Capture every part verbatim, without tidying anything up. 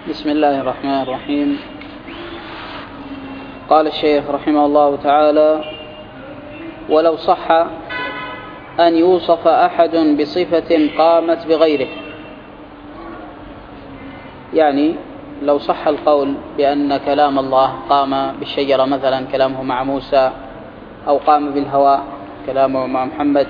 بسم الله الرحمن الرحيم. قال الشيخ رحمه الله تعالى: ولو صح أن يوصف أحد بصفة قامت بغيره، يعني لو صح القول بأن كلام الله قام بالشجرة مثلا كلامه مع موسى، أو قام بالهواء كلامه مع محمد،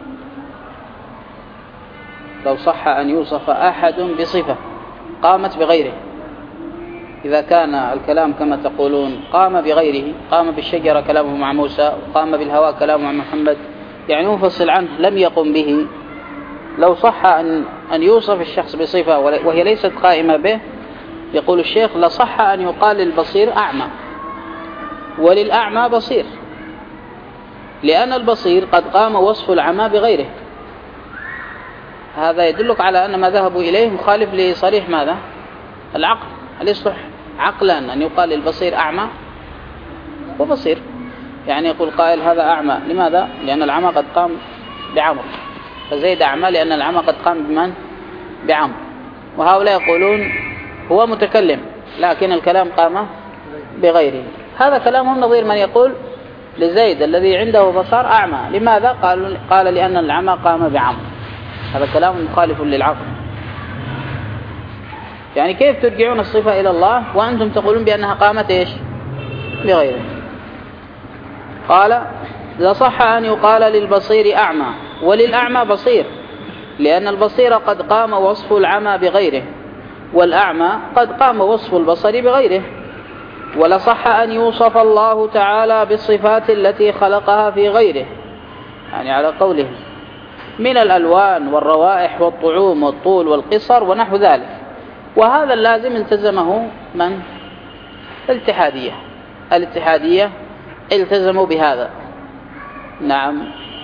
لو صح أن يوصف أحد بصفة قامت بغيره، إذا كان الكلام كما تقولون قام بغيره، قام بالشجرة كلامه مع موسى، وقام بالهواء كلامه مع محمد، يعني منفصل عنه لم يقم به، لو صح أن أن يوصف الشخص بصفة وهي ليست قائمة به، يقول الشيخ: لصح أن يقال للبصير أعمى، وللأعمى بصير، لأن البصير قد قام وصف العمى بغيره. هذا يدلك على أن ما ذهبوا إليه مخالف لصريح ماذا؟ العقل. هل يصلح عقلا أن يقال للبصير أعمى؟ وبصير، يعني يقول قائل هذا أعمى، لماذا؟ لأن العمى قد قام بعمر، فزيد أعمى لأن العمى قد قام بمن؟ بعمر. وهؤلاء يقولون هو متكلم لكن الكلام قام بغيره. هذا كلامهم نظير من يقول لزيد الذي عنده بصر أعمى، لماذا؟ قال, قال لأن العمى قام بعمر. هذا كلام مخالف للعقل. يعني كيف ترجعون الصفة إلى الله وأنتم تقولون بأنها قامت إيش؟ بغيره. قال: لصح أن يقال للبصير أعمى، وللأعمى بصير، لأن البصير قد قام وصف العمى بغيره، والأعمى قد قام وصف البصر بغيره. ولصح أن يوصف الله تعالى بالصفات التي خلقها في غيره، يعني على قوله من الألوان والروائح والطعوم والطول والقصر ونحو ذلك. وهذا اللازم التزمه من؟ الاتحادية. الاتحادية التزموا بهذا، نعم،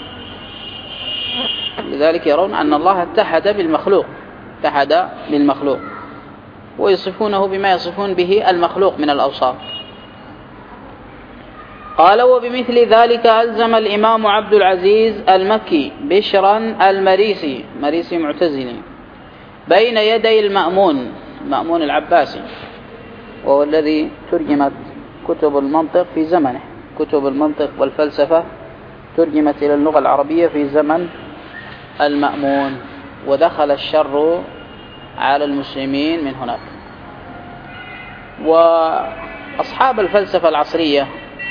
لذلك يرون أن الله اتحد بالمخلوق، اتحد بالمخلوق، ويصفونه بما يصفون به المخلوق من الأوصاف. قال: وبمثل ذلك ألزم الإمام عبد العزيز المكي بشرا المريسي، مريسي معتزلي، بين يدي المأمون، مأمون العباسي، وهو الذي ترجمت كتب المنطق في زمنه، كتب المنطق والفلسفة ترجمت إلى اللغة العربية في زمن المأمون، ودخل الشر على المسلمين من هناك. وأصحاب الفلسفة العصرية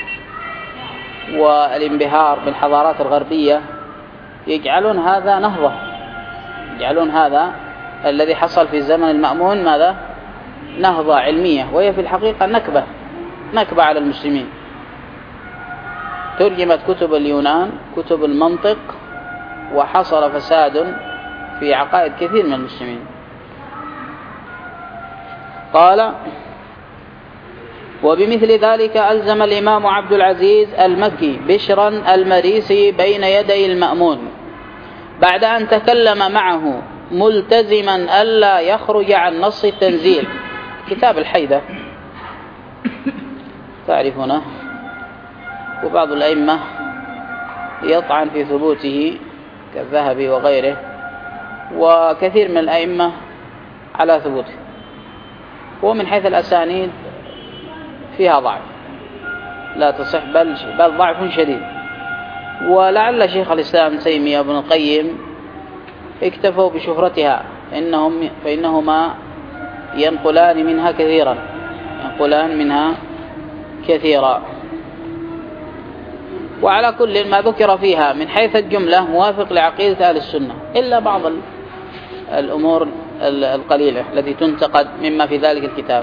والانبهار بالحضارات الغربية يجعلون هذا نهضة، يجعلون هذا الذي حصل في زمن المأمون ماذا؟ نهضة علمية، وهي في الحقيقة نكبة، نكبة على المسلمين. ترجمت كتب اليونان، كتب المنطق، وحصل فساد في عقائد كثير من المسلمين. قال: وبمثل ذلك ألزم الإمام عبد العزيز المكي بشرا المريسي بين يدي المأمون بعد أن تكلم معه ملتزما ألا يخرج عن نص التنزيل، كتاب الحيدة تعرفونه، وبعض الأئمة يطعن في ثبوته كالذهبي وغيره، وكثير من الأئمة على ثبوته، ومن حيث الأسانيد فيها ضعف لا تصح، بل, بل ضعف شديد. ولعل شيخ الإسلام تيمية وابن القيم اكتفوا بشهرتها، إنهم فإنهما ينقلان منها كثيرا، ينقلان منها كثيرا. وعلى كل ما ذكر فيها من حيث الجملة موافق لعقيدة أهل السنة، إلا بعض الأمور القليلة التي تنتقد مما في ذلك الكتاب.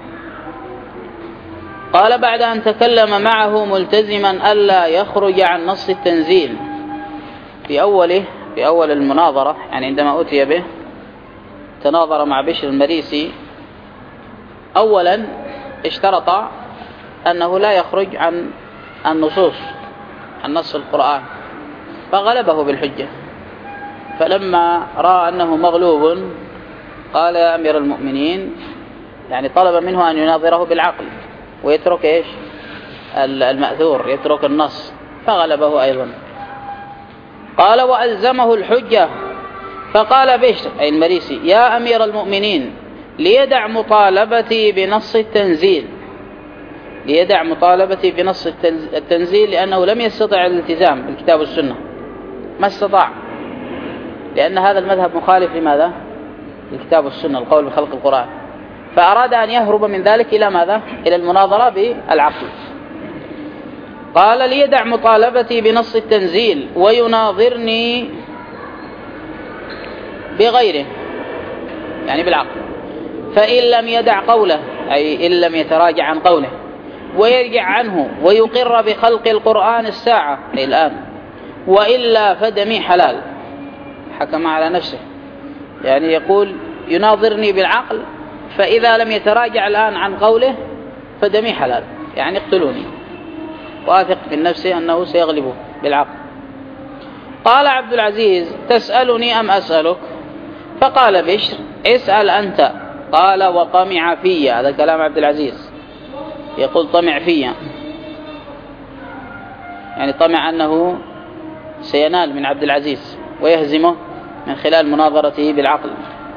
قال: بعد أن تكلم معه ملتزما ألا يخرج عن نص التنزيل، في أوله، في أول المناظرة، يعني عندما أتي به تناظر مع بشر المريسي، أولا اشترط أنه لا يخرج عن النصوص، عن نص القرآن، فغلبه بالحجة. فلما رأى أنه مغلوب قال: يا أمير المؤمنين، يعني طلب منه أن يناظره بالعقل ويترك إيش؟ المأثور، يترك النص، فغلبه أيضا. قال: وألزمه الحجة، فقال بشر أي المريسي: يا أمير المؤمنين، ليدع مطالبتي بنص التنزيل، ليدع مطالبتي بنص التنزيل لأنه لم يستطع الالتزام بالكتاب والسنة، ما استطاع، لأن هذا المذهب مخالف لماذا؟ الكتاب والسنة، القول بخلق القرآن، فأراد أن يهرب من ذلك إلى ماذا؟ إلى المناظرة بالعقل. قال ليدع مطالبتي بنص التنزيل ويناظرني بغيره، يعني بالعقل، فإن لم يدع قوله، أي إن لم يتراجع عن قوله ويرجع عنه ويقر بخلق القرآن الساعة، أي الآن، وإلا فدمي حلال، حكم على نفسه، يعني يقول يناظرني بالعقل، فإذا لم يتراجع الآن عن قوله فدمي حلال، يعني اقتلوني، واثق من نفسه أنه سيغلبه بالعقل. قال عبد العزيز تسألني أم أسألك؟ فقال بشر اسأل أنت. قال وطمع في، هذا كلام عبد العزيز، يقول طمع في، يعني طمع أنه سينال من عبد العزيز ويهزمه من خلال مناظرته بالعقل.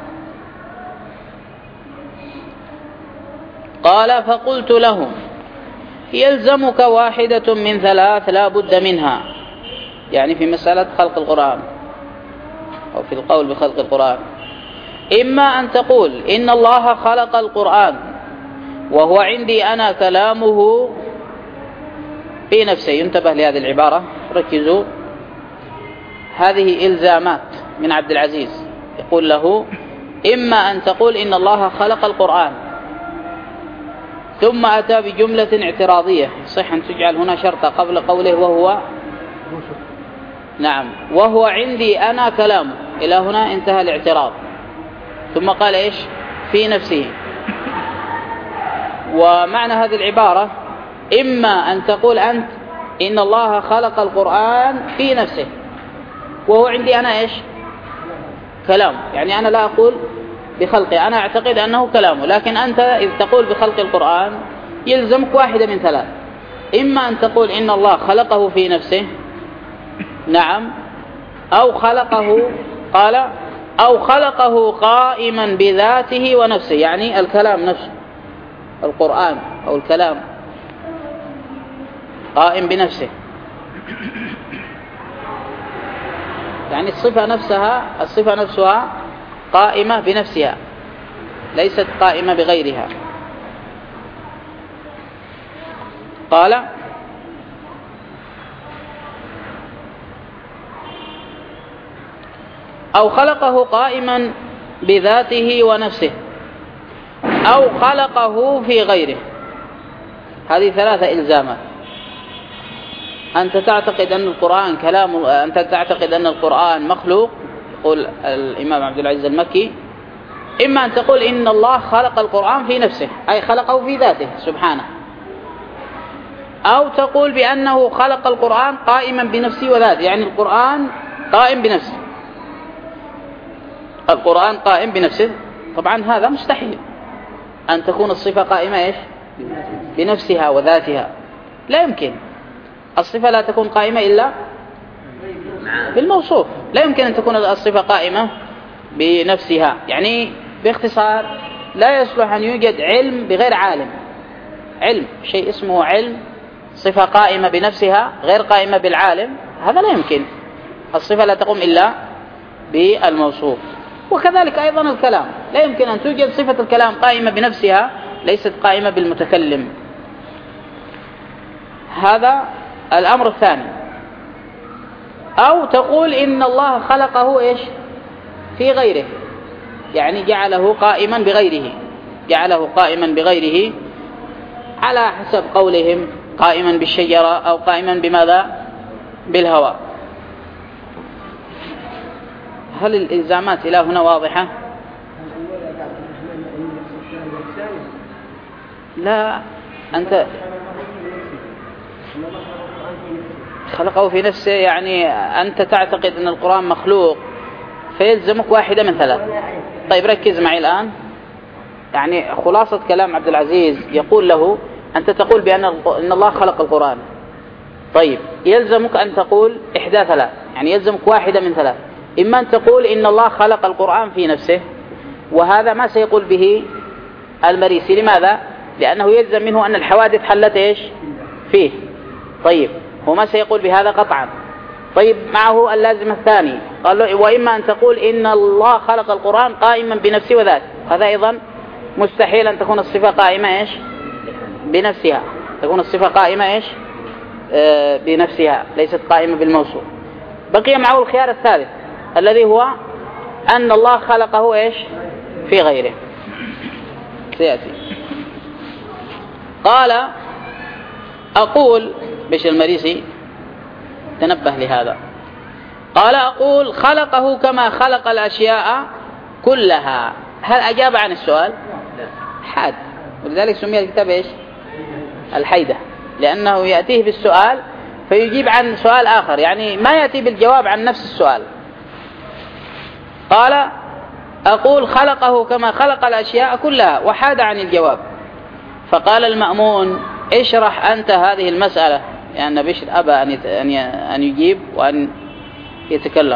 قال فقلت له يلزمك واحدة من ثلاث لا بد منها، يعني في مسألة خلق القرآن أو في القول بخلق القرآن، إما أن تقول إن الله خلق القرآن وهو عندي أنا كلامه في نفسه، ينتبه لهذه العبارة، ركزوا، هذه إلزامات من عبد العزيز، يقول له إما أن تقول إن الله خلق القرآن، ثم أتى بجملة اعتراضية، صح أن تجعل هنا شرطة قبل قوله وهو، نعم، وهو عندي أنا كلامه، إلى هنا انتهى الاعتراض، ثم قال إيش؟ في نفسه. ومعنى هذه العبارة إما أن تقول أنت إن الله خلق القرآن في نفسه وهو عندي أنا إيش؟ كلام، يعني أنا لا أقول بخلقه، أنا أعتقد أنه كلامه، لكن أنت إذ تقول بخلق القرآن يلزمك واحدة من ثلاث، إما أن تقول إن الله خلقه في نفسه، نعم، أو خلقه، قال أو خلقه قائما بذاته ونفسه، يعني الكلام نفسه، القرآن أو الكلام قائم بنفسه، يعني الصفة نفسها، الصفة نفسها قائمة بنفسها، ليست قائمة بغيرها. قال أو خلقه قائما بذاته ونفسه، أو خلقه في غيره، هذه ثلاثة إلزامات. أنت تعتقد أن القرآن كلام، أنت تعتقد أن القرآن مخلوق، يقول الإمام عبد العزيز المكي، إما أن تقول إن الله خلق القرآن في نفسه، أي خلقه في ذاته سبحانه، أو تقول بأنه خلق القرآن قائما بنفسه وذاته، يعني القرآن قائم بنفسه، القرآن قائم بنفسه. طبعا هذا مستحيل أن تكون الصفة قائمة إيش؟ بنفسها وذاتها، لا يمكن، الصفة لا تكون قائمة إلا بالموصوف، لا يمكن أن تكون الصفة قائمة بنفسها، يعني باختصار لا يصلح أن يوجد علم بغير عالم، علم شيء اسمه علم، صفة قائمة بنفسها غير قائمة بالعالم، هذا لا يمكن، الصفة لا تقوم إلا بالموصوف. وكذلك أيضا الكلام، لا يمكن أن توجد صفة الكلام قائمة بنفسها ليست قائمة بالمتكلم. هذا الأمر الثاني. أو تقول إن الله خلقه إيش؟ في غيره، يعني جعله قائما بغيره، جعله قائما بغيره على حسب قولهم قائما بالشجرة أو قائما بماذا؟ بالهواء. هل الإلزامات إلى هنا واضحة؟ لا، أنت خلقه في نفسه، يعني أنت تعتقد أن القرآن مخلوق فيلزمك واحدة من ثلاث. طيب ركز معي الآن، يعني خلاصة كلام عبد العزيز يقول له أنت تقول بأن إن الله خلق القرآن، طيب يلزمك أن تقول إحدى ثلاث، يعني يلزمك واحدة من ثلاث، إما أن تقول إن الله خلق القرآن في نفسه، وهذا ما سيقول به المريسي. لماذا؟ لأنه يلزم منه أن الحوادث حلت إيش فيه. طيب هو ما سيقول بهذا قطعا. طيب معه اللازم الثاني قال له وإما أن تقول إن الله خلق القرآن قائما بنفسه وذاته، هذا أيضا مستحيل أن تكون الصفة قائمة إيش بنفسها، تكون الصفة قائمة إيش آه بنفسها ليست قائمة بالموصول. بقي معه الخيار الثالث الذي هو أن الله خلقه إيش في غيره، سيأتي. قال أقول بش المريسي تنبه لهذا، قال أقول خلقه كما خلق الأشياء كلها. هل أجاب عن السؤال؟ حاد، ولذلك سمي الكتاب إيش الحيدة، لأنه يأتيه بالسؤال فيجيب عن سؤال آخر، يعني ما يأتي بالجواب عن نفس السؤال. قال أقول خلقه كما خلق الأشياء كلها، وحاد عن الجواب. فقال المأمون اشرح أنت هذه المسألة، لأن يعني بشر أبى أن يجيب وأن يتكلم.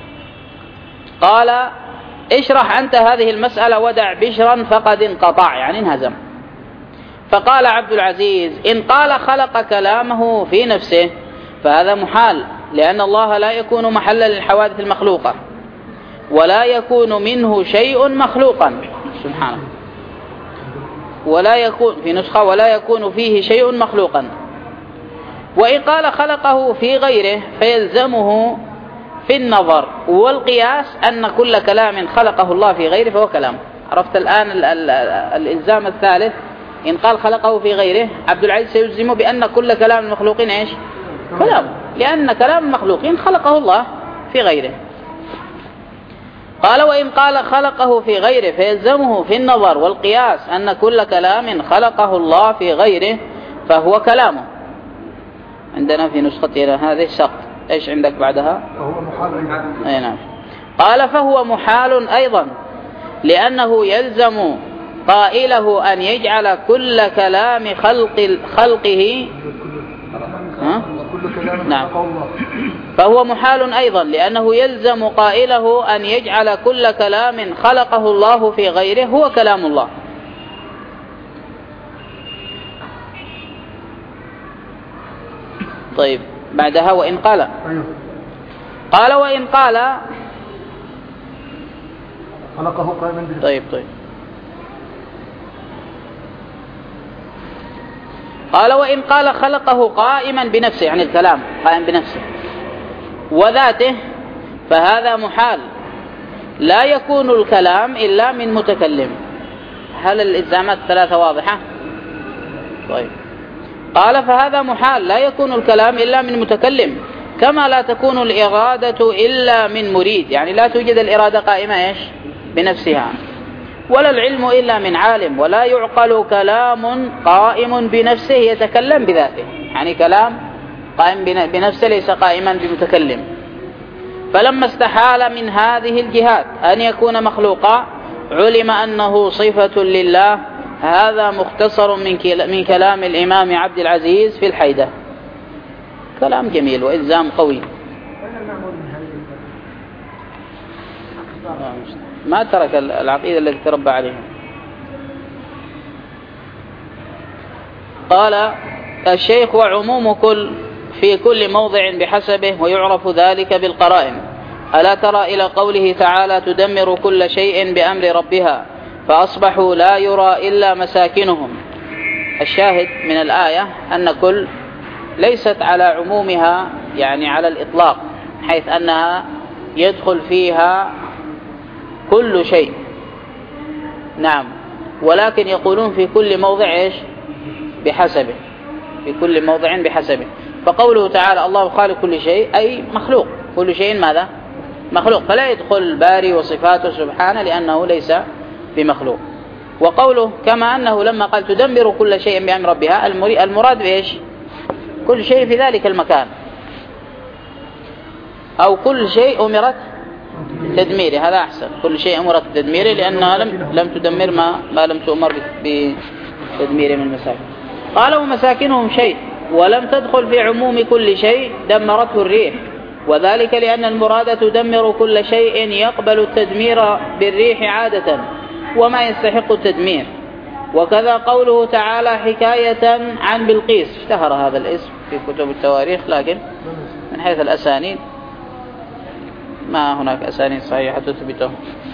قال اشرح أنت هذه المسألة ودع بشرا فقد انقطع، يعني انهزم. فقال عبد العزيز إن قال خلق كلامه في نفسه فهذا محال، لأن الله لا يكون محلا للحوادث المخلوقة، ولا يكون منه شيء مخلوقا سبحانه، ولا يكون في نسخة ولا يكون فيه شيء مخلوقا. وإن قال خلقه في غيره فيلزمه في النظر والقياس أن كل كلام خلقه الله في غيره فهو كلام. عرفت الآن ال ال الإلزام الثالث؟ إن قال خلقه في غيره عبد العزيز سيلزمه بأن كل كلام المخلوقين إيش كلام، لأن كلام المخلوقين خلقه الله في غيره. قال وإن قال خلقه في غيره فيلزمه في النظر والقياس أن كل كلام خلقه الله في غيره فهو كلامه. عندنا في نسختنا هذه سقط. إيش عندك بعدها؟ فهو محال أي نعم. قال فهو محال أيضا، لأنه يلزم قائله أن يجعل كل كلام خلق خلقه ها؟ نعم. فهو محال أيضا، لأنه يلزم قائله أن يجعل كل كلام خلقه الله في غيره هو كلام الله. طيب بعدها وإن قال قال وإن قال خلقه قائما بنفسه. طيب طيب قال وإن قال خلقه قائما بنفسه، يعني الكلام قائم بنفسه وذاته فهذا محال، لا يكون الكلام إلا من متكلم. هل الإلزامات الثلاثة واضحة؟ طيب قال فهذا محال، لا يكون الكلام إلا من متكلم، كما لا تكون الإرادة إلا من مريد، يعني لا توجد الإرادة قائمة إيش بنفسها، ولا العلم إلا من عالم، ولا يعقل كلام قائم بنفسه يتكلم بذاته، يعني كلام قائم بنفسه ليس قائما بمتكلم. فلما استحال من هذه الجهات أن يكون مخلوقا علم أنه صفة لله. هذا مختصر من كلام الإمام عبد العزيز في الحيدة. كلام جميل وإلزام قوي. ما ترك العقيدة التي تربى عليها. قال الشيخ وعموم كل في كل موضع بحسبه، ويعرف ذلك بالقرائن. ألا ترى إلى قوله تعالى تدمر كل شيء بأمر ربها فأصبحوا لا يرى إلا مساكنهم. الشاهد من الآية أن كل ليست على عمومها، يعني على الإطلاق، حيث أنها يدخل فيها كل شيء. نعم، ولكن يقولون في كل موضع إيش بحسبه، في كل موضع بحسبه. فقوله تعالى الله خالق كل شيء أي مخلوق، كل شيء ماذا مخلوق، فلا يدخل الباري وصفاته سبحانه لأنه ليس بمخلوق. وقوله كما أنه لما قال تدمر كل شيء بأمر ربها، المراد بإيش كل شيء في ذلك المكان، أو كل شيء أمرت تدميره، هذا أحسن، كل شيء أمرت تدميره لأنها لم, لم تدمر ما, ما لم تؤمر بتدميره من المساكن. قالوا مساكنهم شيء ولم تدخل في عموم كل شيء دمرته الريح، وذلك لأن المراد تدمر كل شيء يقبل التدمير بالريح عادة، وما يستحق التدمير. وكذا قوله تعالى حكاية عن بلقيس، اشتهر هذا الاسم في كتب التواريخ، لكن من حيث الأسانيد ما هناك أسانيد صحيحة تثبته.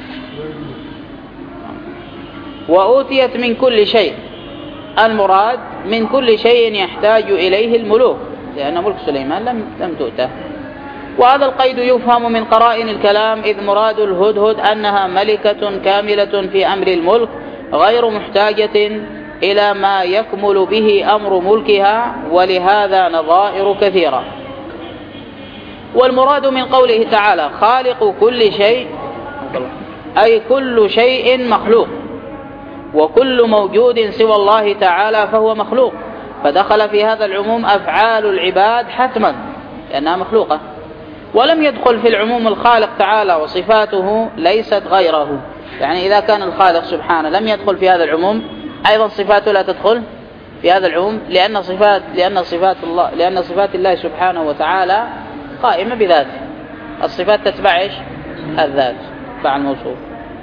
وأوتيت من كل شيء، المراد من كل شيء يحتاج إليه الملوك، لأن ملك سليمان لم لم تؤته. وهذا القيد يفهم من قرائن الكلام، إذ مراد الهدهد أنها ملكة كاملة في أمر الملك غير محتاجة إلى ما يكمل به أمر ملكها، ولهذا نظائر كثيرة. والمراد من قوله تعالى خالق كل شيء أي كل شيء مخلوق، وكل موجود سوى الله تعالى فهو مخلوق، فدخل في هذا العموم أفعال العباد حتما لأنها مخلوقة. ولم يدخل في العموم الخالق تعالى وصفاته ليست غيره، يعني إذا كان الخالق سبحانه لم يدخل في هذا العموم، أيضا صفاته لا تدخل في هذا العموم، لأن صفات لأن صفات الله لأن صفات الله سبحانه وتعالى قائمة بذاته. الصفات تتبع إيش؟ الذات، تتبع الموصوف.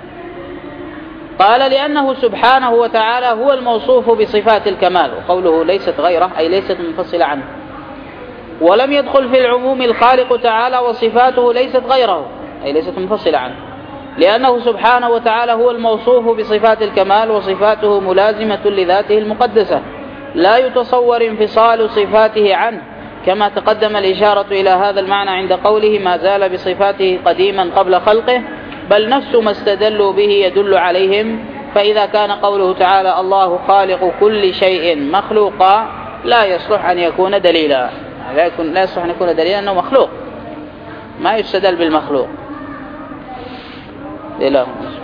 قال لأنه سبحانه وتعالى هو الموصوف بصفات الكمال، وقوله ليست غيره أي ليست منفصلة عنه. ولم يدخل في العموم الخالق تعالى وصفاته ليست غيره أي ليست منفصلة عنه، لأنه سبحانه وتعالى هو الموصوف بصفات الكمال، وصفاته ملازمة لذاته المقدسة، لا يتصور انفصال صفاته عنه، كما تقدم الإشارة إلى هذا المعنى عند قوله ما زال بصفاته قديما قبل خلقه، بل نفس ما استدلوا به يدل عليهم. فإذا كان قوله تعالى الله خالق كل شيء مخلوقا لا يصلح أن يكون دليلا، لا, يكون لا يصلح أن يكون دليلا أنه مخلوق، ما يستدل بالمخلوق. إله